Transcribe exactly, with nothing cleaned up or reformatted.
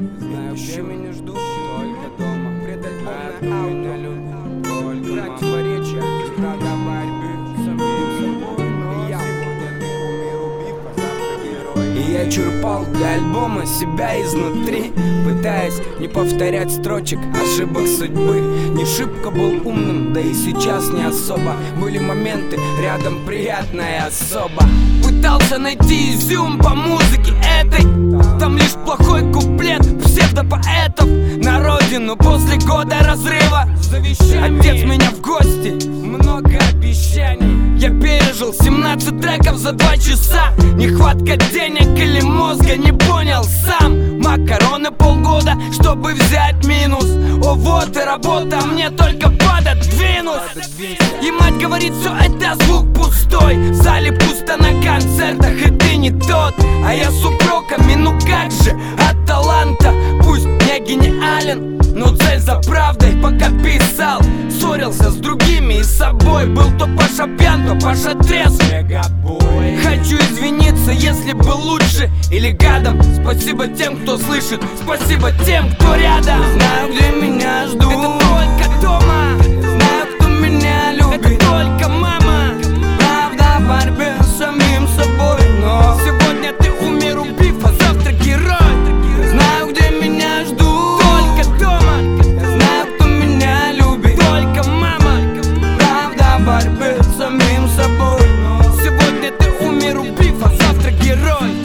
Знаю, где меня ждут, только дома. Предальбомная меня любят, только противоречия, правда борьбы с самим собой. Но я сегодня ты умер, убив, а завтра герой. И я черпал для альбома себя изнутри, пытаясь не повторять строчек ошибок судьбы. Не шибко был умным, да и сейчас не особо. Были моменты рядом приятная особо. Пытался найти изюм по музыке этой, там лишь плохой куплет псевдопоэтов. На родину после года разрыва отец меня в гости, много обещаний. Я пережил семнадцать треков за два часа. Нехватка денег или мозга, не понял сам. Макароны полгода, чтобы взять минус. О, вот и работа, мне только пододвинуть. И мать говорит, все это звук пустой. В зале пусто на концертах, и ты не тот. А я с упреками, ну как же, от таланта. Пусть не гениален, но цель за правдой. Пока писал, ссорился с другими и с собой. Был то Паша пьян, то Паша трезв. Хочу извиниться, если был лучше или гадом. Спасибо тем, кто слышит, спасибо тем, кто рядом. Знаю, где меня ждут, это только дома. Знаю, кто меня любит, это только мама. Правда в борьбе с самим собой, но сегодня ты умер, убив, а завтра герой. Знаю, где меня ждут, только дома. Знаю, кто меня любит, только мама. Правда в борьбе с самим собой, но сегодня ты умер, убив, а завтра герой.